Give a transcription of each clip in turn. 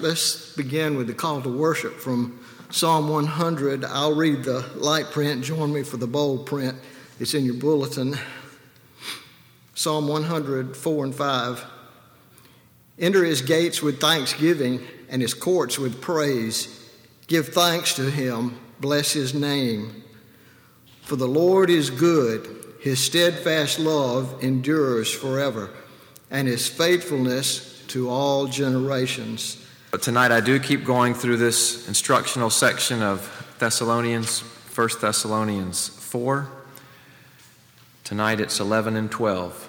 let's begin with the call to worship from Psalm 100. I'll read the light print. Join me for the bold print. It's in your bulletin. Psalm 100, 4 and 5. Enter his gates with thanksgiving and his courts with praise. Give thanks to him. Bless his name. For the Lord is good. His steadfast love endures forever, and his faithfulness to all generations. But tonight I do keep going through this instructional section of 1 Thessalonians 4. Tonight it's 11 and 12.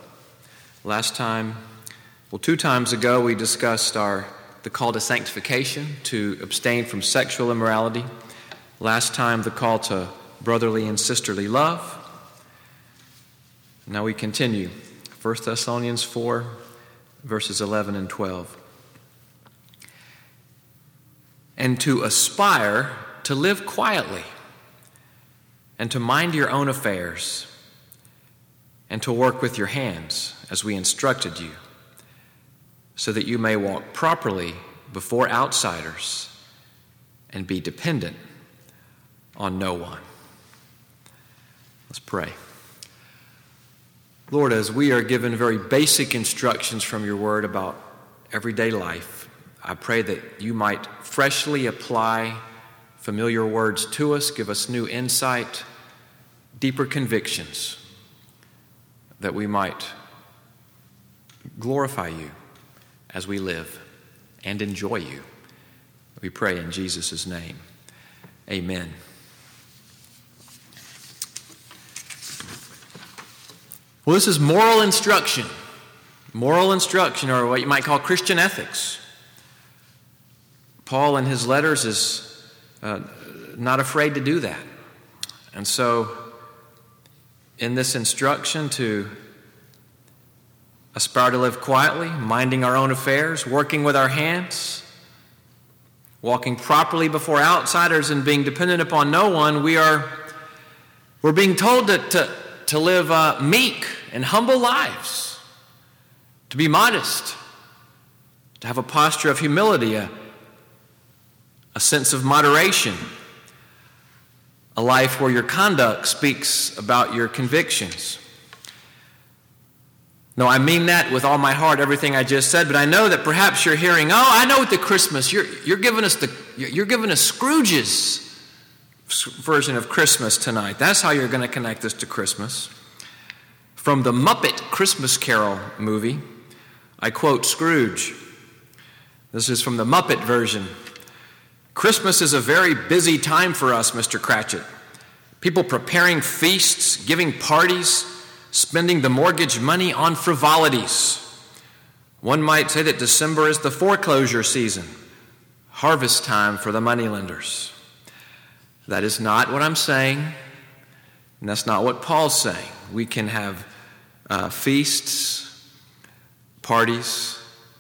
Two times ago we discussed the call to sanctification, to abstain from sexual immorality. Last time the call to brotherly and sisterly love. Now we continue. 1 Thessalonians 4, verses 11 and 12. And to aspire to live quietly, and to mind your own affairs, and to work with your hands, as we instructed you, so that you may walk properly before outsiders and be dependent on no one. Let's pray. Lord, as we are given very basic instructions from your word about everyday life, I pray that you might freshly apply familiar words to us, give us new insight, deeper convictions, that we might glorify you as we live and enjoy you. We pray in Jesus' name. Amen. Well, this is moral instruction. Moral instruction, or what you might call Christian ethics. Paul in his letters is not afraid to do that. And so, in this instruction to aspire to live quietly, minding our own affairs, working with our hands, walking properly before outsiders, and being dependent upon no one, we're being told to live meek and humble lives, to be modest, to have a posture of humility, a sense of moderation, a life where your conduct speaks about your convictions. No, I mean that with all my heart, everything I just said, but I know that perhaps you're hearing, I know at the Christmas, you're giving us Scrooge's version of Christmas tonight. That's how you're going to connect this to Christmas. From the Muppet Christmas Carol movie, I quote Scrooge. This is from the Muppet version. Christmas is a very busy time for us, Mr. Cratchit. People preparing feasts, giving parties, spending the mortgage money on frivolities. One might say that December is the foreclosure season, harvest time for the moneylenders. That is not what I'm saying, and that's not what Paul's saying. We can have feasts, parties,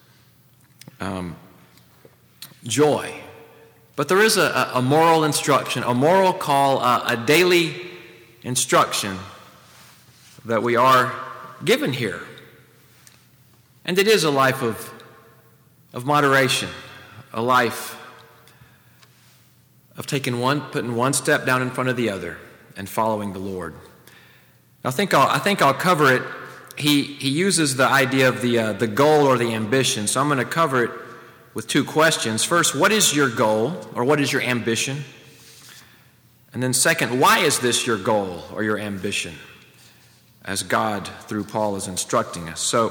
joy. But there is a moral instruction, a moral call, a daily instruction that we are given here. And it is a life of moderation, a life of putting one step down in front of the other and following the Lord. I think I'll cover it. He uses the idea of the goal or the ambition. So I'm going to cover it with two questions. First, what is your goal or what is your ambition? And then second, why is this your goal or your ambition? As God, through Paul, is instructing us. So,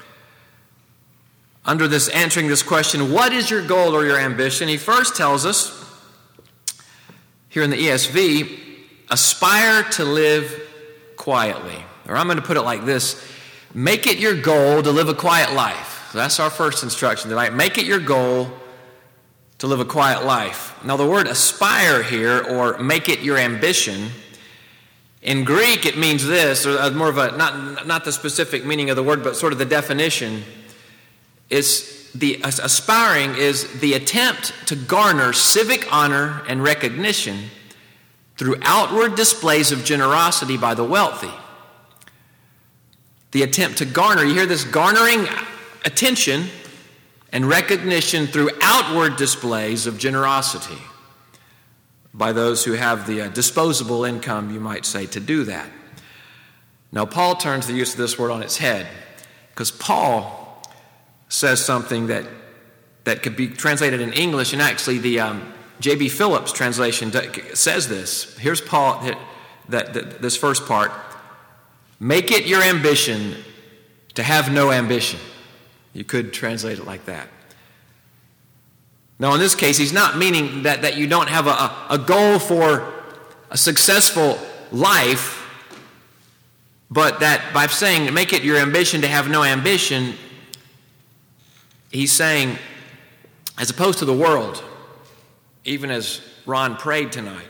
answering this question, what is your goal or your ambition? He first tells us, here in the ESV, aspire to live quietly. Or I'm going to put it like this, make it your goal to live a quiet life. So that's our first instruction tonight. Make it your goal to live a quiet life. Now the word aspire here, or make it your ambition, in Greek it means this, or more of a, not the specific meaning of the word, but sort of the definition, is the aspiring is the attempt to garner civic honor and recognition through outward displays of generosity by the wealthy. The attempt to garner, you hear this, garnering attention and recognition through outward displays of generosity by those who have the disposable income, you might say, to do that. Now, Paul turns the use of this word on its head, because Paul says something that could be translated in English, and actually the J.B. Phillips translation says this. Here's Paul, this first part. Make it your ambition to have no ambition. You could translate it like that. Now, in this case, he's not meaning that you don't have a goal for a successful life, but that by saying make it your ambition to have no ambition, he's saying, as opposed to the world, even as Ron prayed tonight,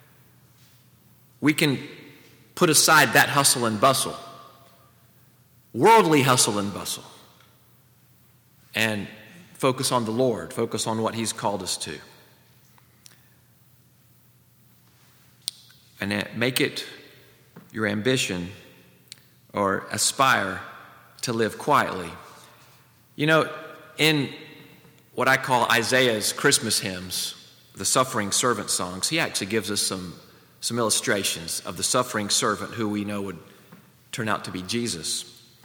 we can put aside that hustle and bustle, worldly hustle and bustle, and focus on the Lord, focus on what He's called us to. And make it your ambition or aspire to live quietly. You know, in what I call Isaiah's Christmas hymns, the suffering servant songs, he actually gives us some illustrations of the suffering servant who we know would turn out to be Jesus.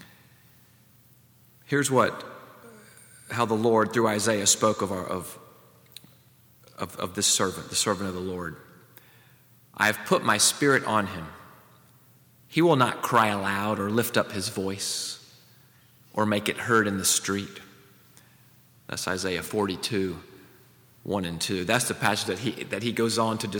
Here's how the Lord, through Isaiah, spoke of this servant, the servant of the Lord. I have put my spirit on him. He will not cry aloud or lift up his voice or make it heard in the street. That's Isaiah 42, 1 and 2. That's the passage that he goes on to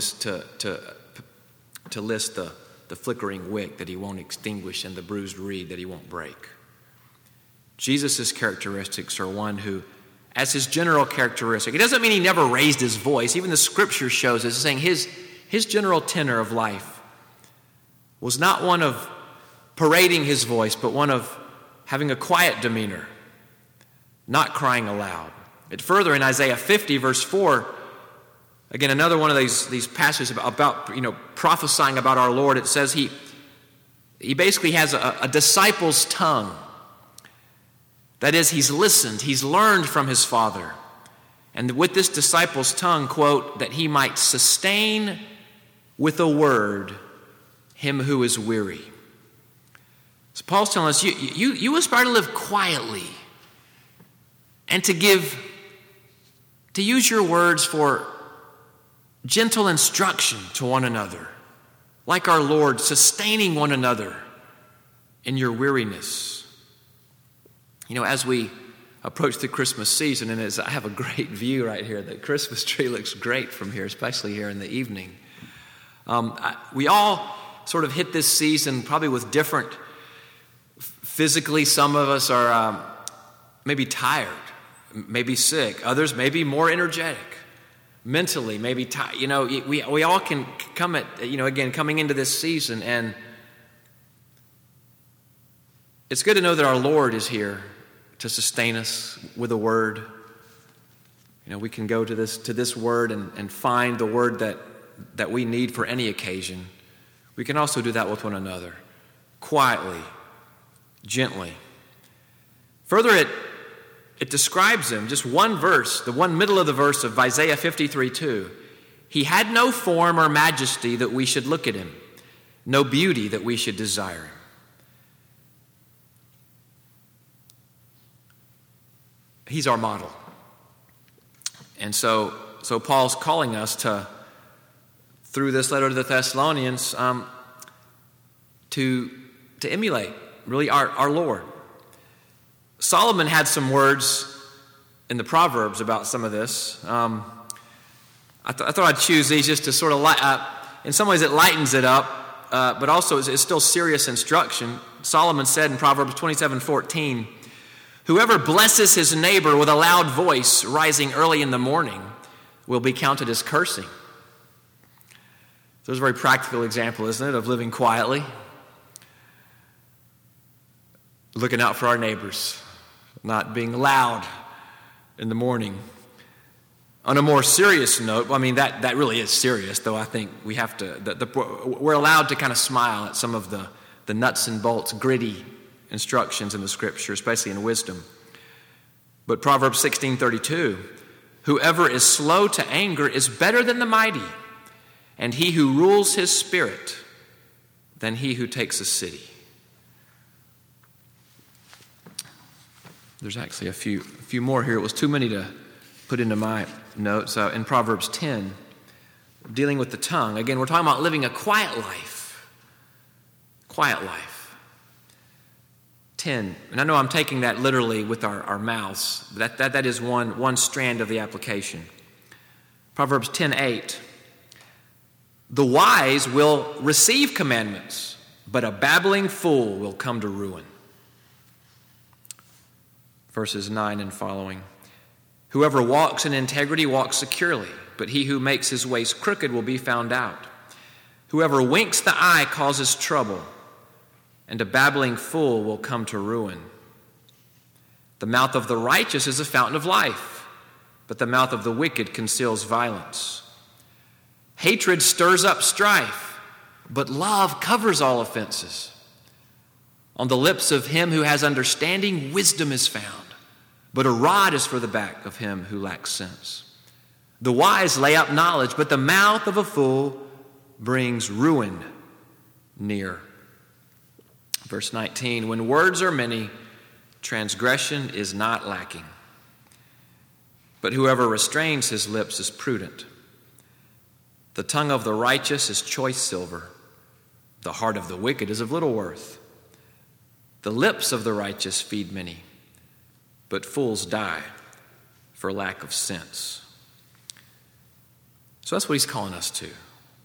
list the flickering wick that he won't extinguish and the bruised reed that he won't break. Jesus' characteristics are one who, as his general characteristic, it doesn't mean he never raised his voice. Even the scripture shows us, saying his general tenor of life was not one of parading his voice, but one of having a quiet demeanor, not crying aloud. It further in Isaiah 50, verse 4, again, another one of these passages about prophesying about our Lord. It says he basically has a disciple's tongue. That is, he's listened, he's learned from his Father. And with this disciple's tongue, quote, that he might sustain with a word him who is weary. So Paul's telling us, you aspire to live quietly and to use your words for gentle instruction to one another, like our Lord, sustaining one another in your weariness. You know, as we approach the Christmas season, and as I have a great view right here, the Christmas tree looks great from here, especially here in the evening. We all sort of hit this season probably with different, physically, some of us are maybe tired, maybe sick, others maybe more energetic, mentally, maybe tired. You know, we all can come at, again, coming into this season, and it's good to know that our Lord is here to sustain us with a word. We can go to this word and find the word that we need for any occasion. We can also do that with one another, quietly, gently. Further, it describes him, just one verse, the one middle of the verse of Isaiah 53:2. He had no form or majesty that we should look at him, no beauty that we should desire him. He's our model. And so Paul's calling us to, through this letter to the Thessalonians, to emulate, really, our Lord. Solomon had some words in the Proverbs about some of this. I thought I'd choose these just to sort of, in some ways it lightens it up, but also it's still serious instruction. Solomon said in Proverbs 27:14, whoever blesses his neighbor with a loud voice rising early in the morning will be counted as cursing. So it's a very practical example, isn't it, of living quietly, looking out for our neighbors, not being loud in the morning. On a more serious note, that really is serious, though I think we have to, we're allowed to kind of smile at some of the nuts and bolts, gritty instructions in the scripture, especially in wisdom. But Proverbs 16:32, whoever is slow to anger is better than the mighty, and he who rules his spirit than he who takes a city. There's actually a few more here. It was too many to put into my notes. In Proverbs 10, dealing with the tongue. Again, we're talking about living a quiet life. Quiet life. 10, and I know I'm taking that literally with our mouths. That is one strand of the application. Proverbs 10:8. The wise will receive commandments, but a babbling fool will come to ruin. Verses 9 and following. Whoever walks in integrity walks securely, but he who makes his ways crooked will be found out. Whoever winks the eye causes trouble, and a babbling fool will come to ruin. The mouth of the righteous is a fountain of life, but the mouth of the wicked conceals violence. Hatred stirs up strife, but love covers all offenses. On the lips of him who has understanding, wisdom is found, but a rod is for the back of him who lacks sense. The wise lay up knowledge, but the mouth of a fool brings ruin near. Verse 19, when words are many, transgression is not lacking. But whoever restrains his lips is prudent. The tongue of the righteous is choice silver. The heart of the wicked is of little worth. The lips of the righteous feed many, but fools die for lack of sense. So that's what he's calling us to.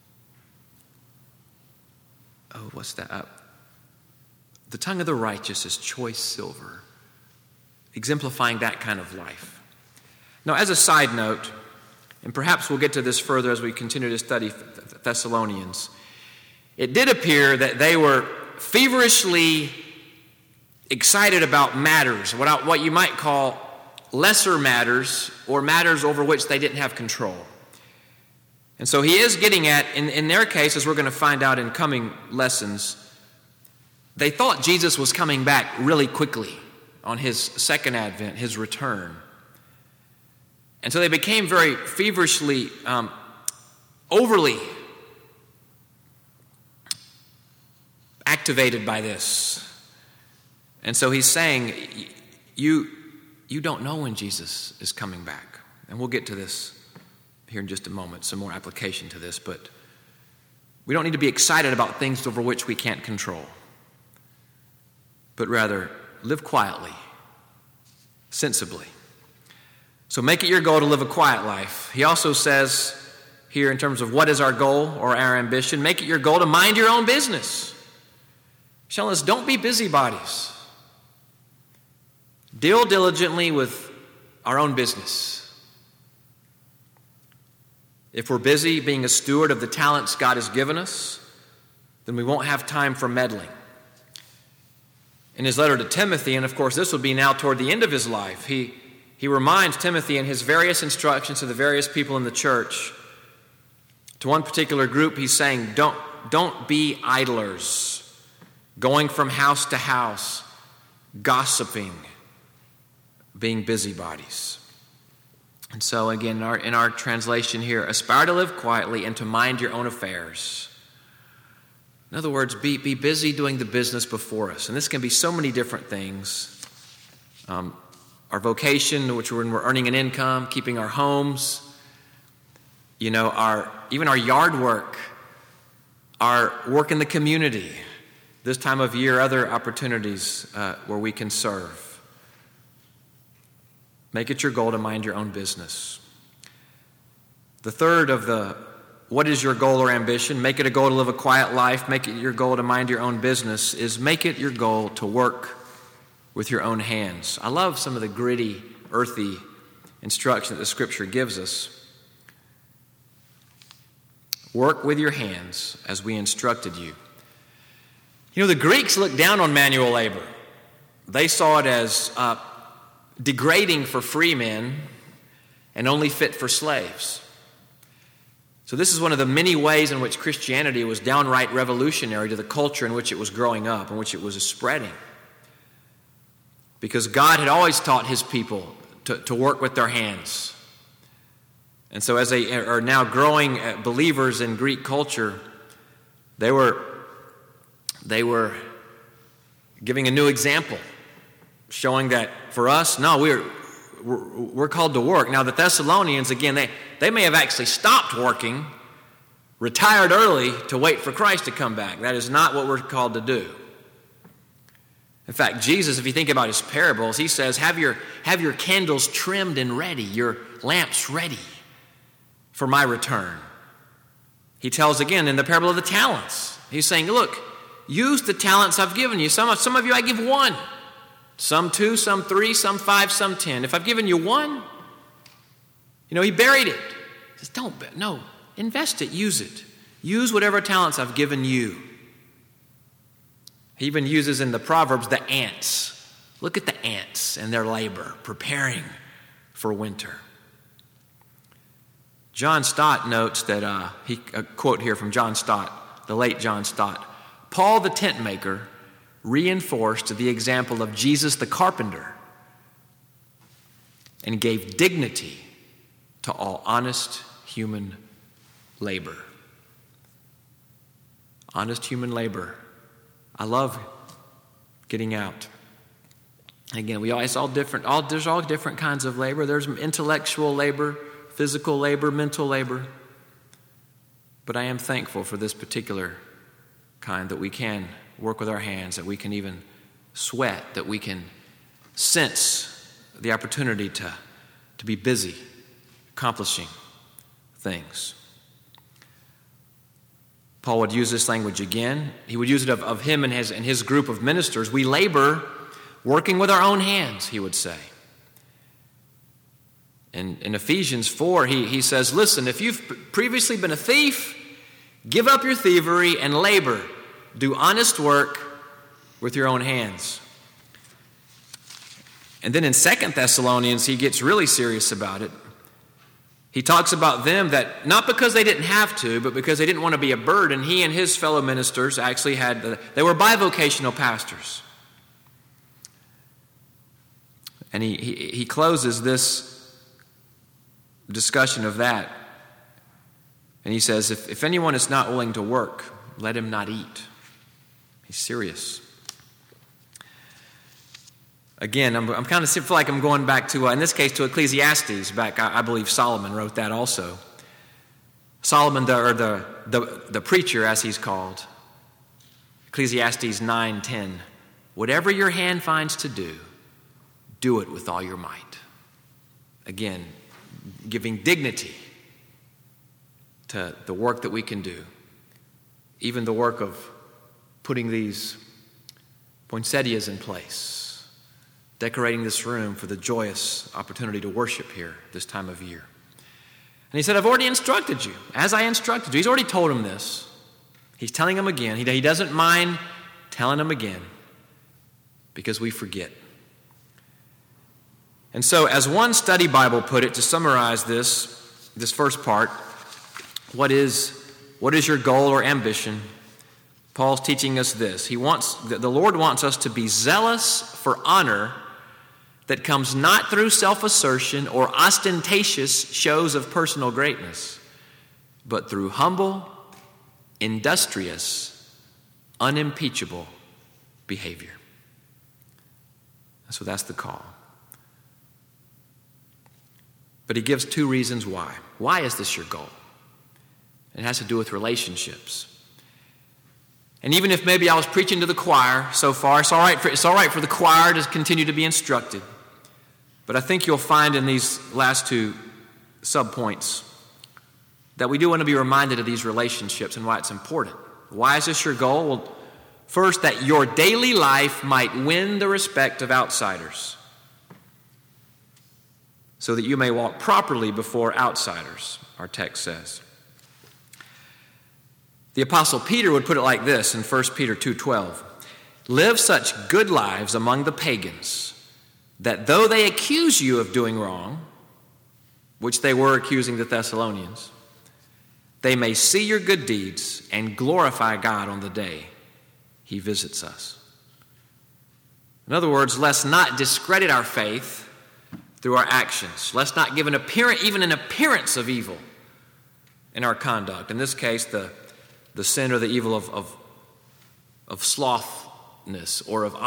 Oh, what's that? The tongue of the righteous is choice silver, exemplifying that kind of life. Now, as a side note, and perhaps we'll get to this further as we continue to study Thessalonians, it did appear that they were feverishly excited about matters, what you might call lesser matters, or matters over which they didn't have control. And so he is getting at, in their case, as we're going to find out in coming lessons, they thought Jesus was coming back really quickly on his second advent, his return. And so they became very feverishly, overly activated by this. And so he's saying, you don't know when Jesus is coming back. And we'll get to this here in just a moment, some more application to this. But we don't need to be excited about things over which we can't control, but rather live quietly, sensibly. So make it your goal to live a quiet life. He also says here in terms of what is our goal or our ambition, make it your goal to mind your own business. He's telling us, don't be busybodies. Deal diligently with our own business. If we're busy being a steward of the talents God has given us, then we won't have time for meddling. In his letter to Timothy, and of course this would be now toward the end of his life, he reminds Timothy in his various instructions to the various people in the church. To one particular group, he's saying, don't be idlers, going from house to house, gossiping, being busybodies. And so again, in our translation here, aspire to live quietly and to mind your own affairs. In other words, be busy doing the business before us. And this can be so many different things. Our vocation, which when we're earning an income, keeping our homes, even our yard work, our work in the community, this time of year, other opportunities where we can serve. Make it your goal to mind your own business. The third of the what is your goal or ambition, make it a goal to live a quiet life, make it your goal to mind your own business, is make it your goal to work with your own hands. I love some of the gritty, earthy instruction that the Scripture gives us. Work with your hands as we instructed you. The Greeks looked down on manual labor. They saw it as degrading for free men and only fit for slaves. So this is one of the many ways in which Christianity was downright revolutionary to the culture in which it was growing up, in which it was spreading. Because God had always taught his people to work with their hands. And so as they are now growing believers in Greek culture, they were giving a new example, showing that for us, no, we're called to work. Now the Thessalonians, again, they may have actually stopped working, retired early to wait for Christ to come back. That is not what we're called to do. In fact, Jesus, if you think about his parables, he says, have your candles trimmed and ready, your lamps ready for my return. He tells again in the parable of the talents, he's saying, look, use the talents I've given you. Some of you I give 1, some 2, some 3, some 5, some 10. If I've given you 1, he buried it. He says, no, invest it, use it. Use whatever talents I've given you. He even uses in the Proverbs the ants. Look at the ants and their labor, preparing for winter. John Stott notes that, a quote here from John Stott, the late John Stott, Paul the tent maker reinforced the example of Jesus the carpenter and gave dignity to all honest human labor. Honest human labor. I love getting out. Again, there's all different kinds of labor. There's intellectual labor, physical labor, mental labor. But I am thankful for this particular kind, that we can work with our hands, that we can even sweat, that we can sense the opportunity to be busy accomplishing things. Paul would use this language again. He would use it of him and his group of ministers. We labor working with our own hands, he would say. In Ephesians 4, he says, listen, if you've previously been a thief, give up your thievery and labor. Do honest work with your own hands. And then in 2 Thessalonians, he gets really serious about it. He talks about them that not because they didn't have to, but because they didn't want to be a burden, he and his fellow ministers actually they were bivocational pastors. And he closes this discussion of that. And he says, if anyone is not willing to work, let him not eat. He's serious. Again, I'm kind of feel like I'm going back to, in this case, to Ecclesiastes. I believe Solomon wrote that also. Solomon, the preacher, as he's called. Ecclesiastes 9:10. Whatever your hand finds to do, do it with all your might. Again, giving dignity to the work that we can do. Even the work of putting these poinsettias in place. Decorating this room for the joyous opportunity to worship here this time of year. And he said, I've already instructed you, as I instructed you. He's already told him this. He's telling him again. He doesn't mind telling him again because we forget. And so, as one study Bible put it, to summarize this first part, what is your goal or ambition? Paul's teaching us this. The Lord wants us to be zealous for honor that comes not through self-assertion or ostentatious shows of personal greatness, but through humble, industrious, unimpeachable behavior. So that's the call. But he gives 2 reasons why. Why is this your goal? It has to do with relationships. And even if maybe I was preaching to the choir so far, it's all right for the choir to continue to be instructed. But I think you'll find in these last 2 subpoints that we do want to be reminded of these relationships and why it's important. Why is this your goal? Well, first, that your daily life might win the respect of outsiders, so that you may walk properly before outsiders, our text says. The Apostle Peter would put it like this in 1 Peter 2:12. Live such good lives among the pagans, that though they accuse you of doing wrong, which they were accusing the Thessalonians, they may see your good deeds and glorify God on the day he visits us. In other words, let's not discredit our faith through our actions. Let's not give even an appearance of evil in our conduct. In this case, the sin or the evil of slothness or of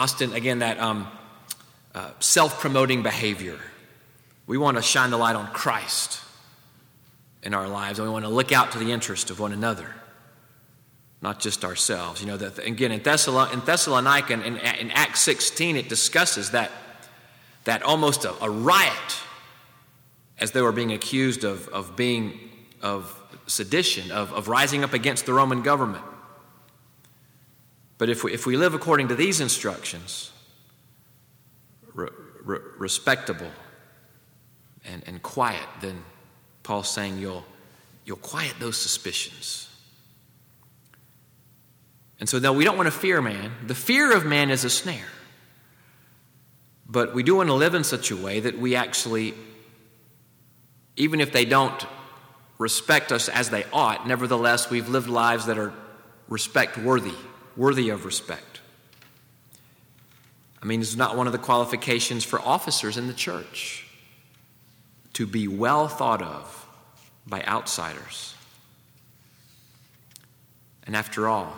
self-promoting behavior. We want to shine the light on Christ in our lives, and we want to look out to the interest of one another, not just ourselves. You know, that again in Thessalonica, in Acts 16, it discusses that almost a riot as they were being accused of sedition, of rising up against the Roman government. But if we live according to these instructions, respectable and quiet, then Paul's saying you'll quiet those suspicions. And so, no, we don't want to fear man. The fear of man is a snare. But we do want to live in such a way that we actually, even if they don't respect us as they ought, nevertheless, we've lived lives that are worthy of respect. I mean, it's not one of the qualifications for officers in the church to be well thought of by outsiders. And after all,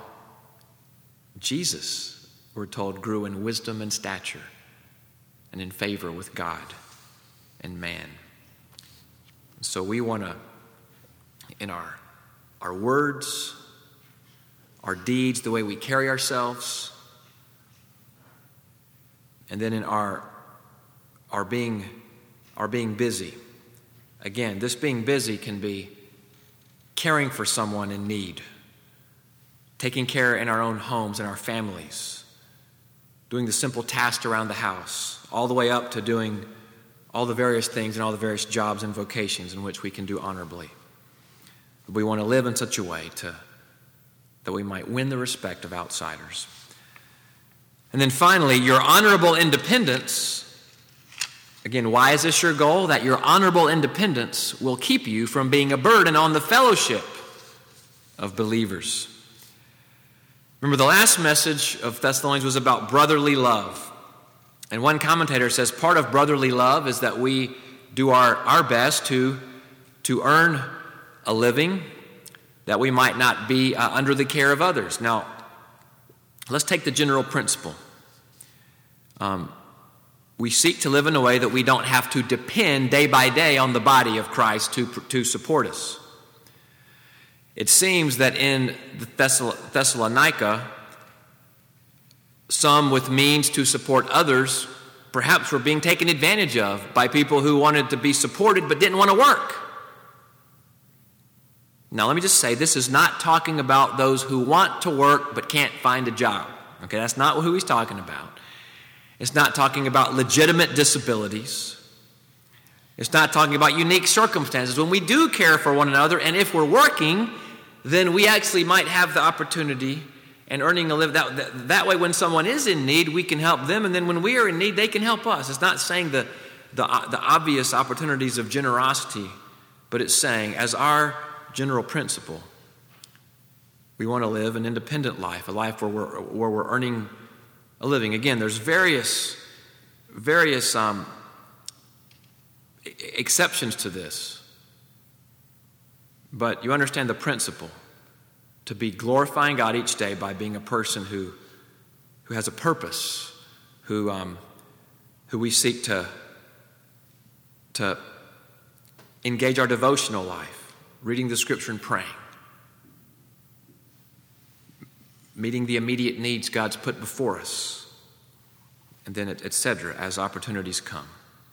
Jesus, we're told, grew in wisdom and stature and in favor with God and man. So we want to, in our words, our deeds, the way we carry ourselves, and then in our being busy. Again, this being busy can be caring for someone in need, taking care in our own homes and our families, doing the simple tasks around the house, all the way up to doing all the various things and all the various jobs and vocations in which we can do honorably. We want to live in such a way that we might win the respect of outsiders. And then finally, your honorable independence. Again, why is this your goal? That your honorable independence will keep you from being a burden on the fellowship of believers. Remember, the last message of Thessalonians was about brotherly love. And one commentator says part of brotherly love is that we do our best to earn a living, that we might not be under the care of others. Now, let's take the general principle. We seek to live in a way that we don't have to depend day by day on the body of Christ to support us. It seems that in Thessalonica, some with means to support others perhaps were being taken advantage of by people who wanted to be supported but didn't want to work. Now, let me just say, this is not talking about those who want to work but can't find a job. Okay, that's not who he's talking about. It's not talking about legitimate disabilities. It's not talking about unique circumstances. When we do care for one another, and if we're working, then we actually might have the opportunity and earning a living. That way, when someone is in need, we can help them, and then when we are in need, they can help us. It's not saying the obvious opportunities of generosity, but it's saying, as our general principle, we want to live an independent life, a life where we're earning a living. Again, there's various exceptions to this, but you understand the principle: to be glorifying God each day by being a person who has a purpose, who we seek to engage our devotional life, reading the Scripture and praying, meeting the immediate needs God's put before us, and then etc. as opportunities come.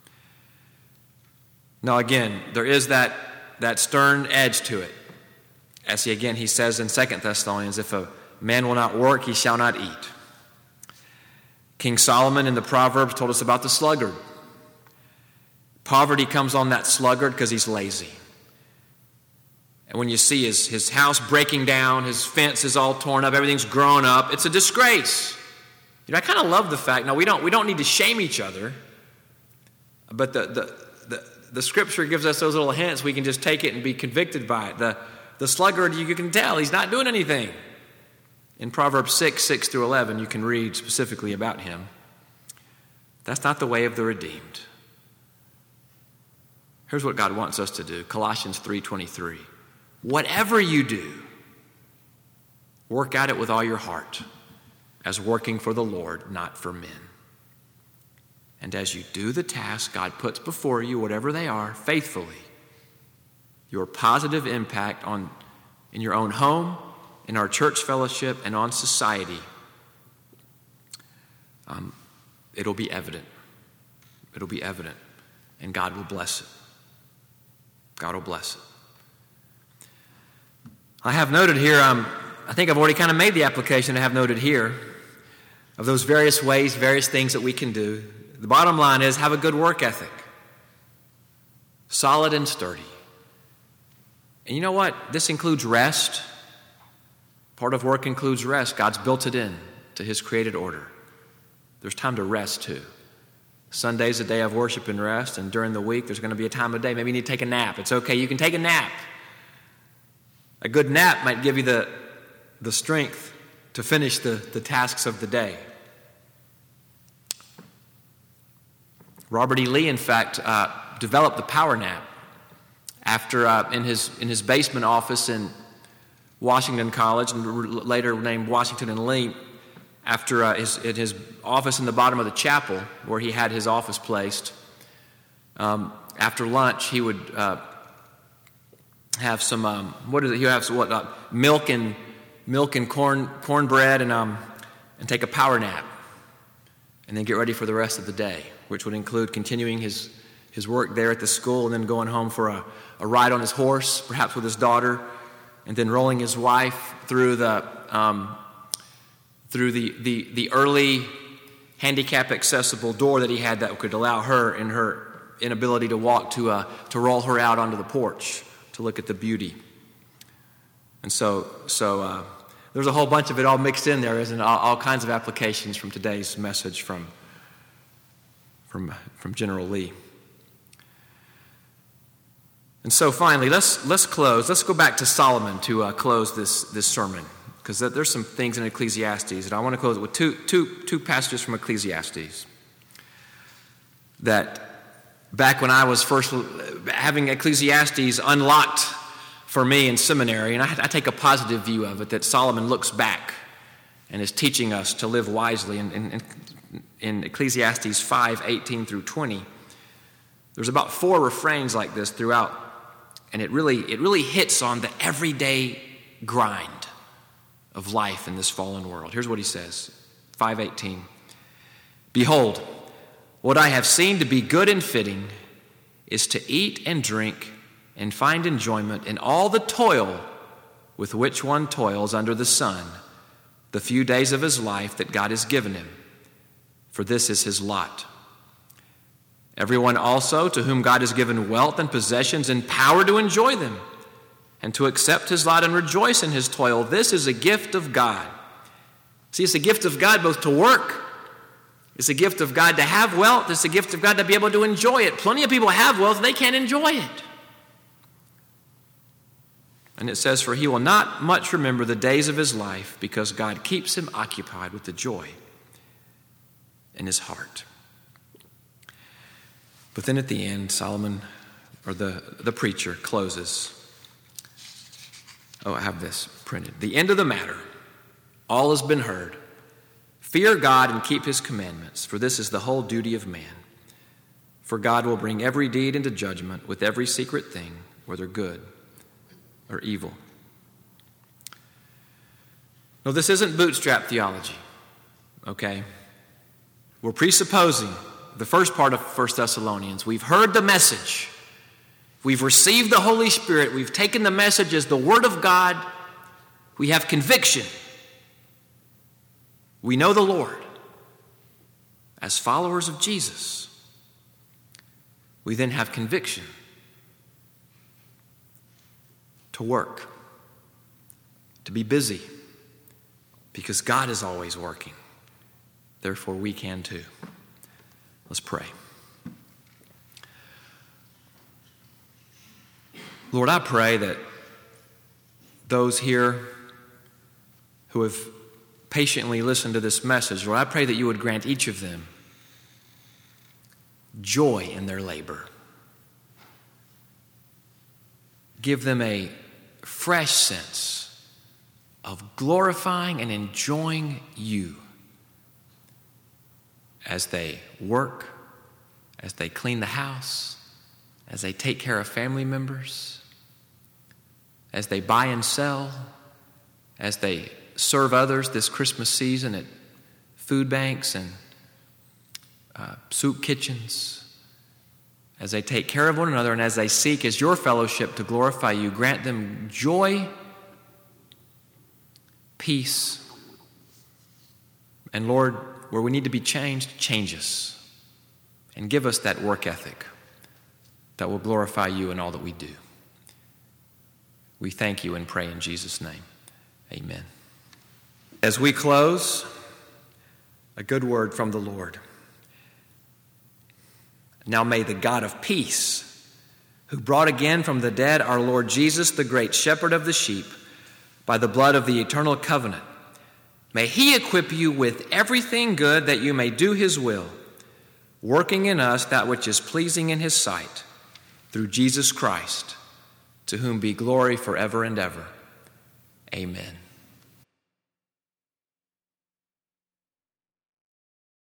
Now again, there is that stern edge to it. As he says in 2 Thessalonians, if a man will not work, he shall not eat. King Solomon in the Proverbs told us about the sluggard. Poverty comes on that sluggard because he's lazy. And when you see his house breaking down, his fence is all torn up, everything's grown up, it's a disgrace. You know, I kind of love the fact, now we don't need to shame each other, but the Scripture gives us those little hints. We can just take it and be convicted by it. The sluggard, you can tell he's not doing anything. In Proverbs 6 through 11, you can read specifically about him. That's not the way of the redeemed. Here's what God wants us to do. Colossians 3:23. Whatever you do, work at it with all your heart, as working for the Lord, not for men. And as you do the task God puts before you, whatever they are, faithfully, your positive impact in your own home, in our church fellowship, and on society, it'll be evident. It'll be evident. And God will bless it. God will bless it. I have noted here, I think I've already kind of made the application I have noted here of those various ways, various things that we can do. The bottom line is have a good work ethic. Solid and sturdy. And you know what? This includes rest. Part of work includes rest. God's built it in to his created order. There's time to rest too. Sunday's a day of worship and rest, and during the week there's going to be a time of day. Maybe you need to take a nap. It's okay. You can take a nap. A good nap might give you the strength to finish the tasks of the day. Robert E. Lee, in fact, developed the power nap after in his basement office in Washington College, and later named Washington and Lee, after his office in the bottom of the chapel where he had his office placed. After lunch, he would have some he would have milk and cornbread and take a power nap, and then get ready for the rest of the day, which would include continuing his work there at the school and then going home for a ride on his horse, perhaps with his daughter, and then rolling his wife through the early handicap accessible door that he had that could allow her, in her inability to walk, to roll her out onto the porch to look at the beauty. And so there's a whole bunch of it all mixed in there, isn't it? All kinds of applications from today's message from General Lee. And so finally, let's close. Let's go back to Solomon to close this sermon, because there's some things in Ecclesiastes, and I want to close it with two passages from Ecclesiastes that back when I was first having Ecclesiastes unlocked for me in seminary, and I take a positive view of it, that Solomon looks back and is teaching us to live wisely. In Ecclesiastes 5:18 through 20, there's about 4 refrains like this throughout, and it really hits on the everyday grind of life in this fallen world. Here's what he says, 5:18. Behold, what I have seen to be good and fitting is to eat and drink and find enjoyment in all the toil with which one toils under the sun, the few days of his life that God has given him, for this is his lot. Everyone also to whom God has given wealth and possessions and power to enjoy them, and to accept his lot and rejoice in his toil, this is a gift of God. See, it's a gift of God both to work. It's a gift of God to have wealth. It's a gift of God to be able to enjoy it. Plenty of people have wealth and they can't enjoy it. And it says, for he will not much remember the days of his life, because God keeps him occupied with the joy in his heart. But then at the end, Solomon, or the preacher, closes. Oh, I have this printed. The end of the matter, all has been heard. Fear God and keep his commandments, for this is the whole duty of man. For God will bring every deed into judgment with every secret thing, whether good or evil. No, this isn't bootstrap theology, okay? We're presupposing the first part of 1 Thessalonians. We've heard the message. We've received the Holy Spirit. We've taken the message as the Word of God. We have conviction. We know the Lord. As followers of Jesus, we then have conviction to work, to be busy, because God is always working. Therefore, we can too. Let's pray. Lord, I pray that those here who have patiently listened to this message, Lord, I pray that you would grant each of them joy in their labor. give them a fresh sense of glorifying and enjoying you as they work, as they clean the house, as they take care of family members, as they buy and sell, as they serve others this Christmas season at food banks and soup kitchens, as they take care of one another and as they seek as your fellowship to glorify you. Grant them joy, peace, and Lord, where we need to be changed, change us and give us that work ethic that will glorify you in all that we do. We thank you and pray in Jesus' name. Amen. As we close, a good word from the Lord. Now may the God of peace, who brought again from the dead our Lord Jesus, the great shepherd of the sheep, by the blood of the eternal covenant, may he equip you with everything good that you may do his will, working in us that which is pleasing in his sight, through Jesus Christ, to whom be glory forever and ever. Amen.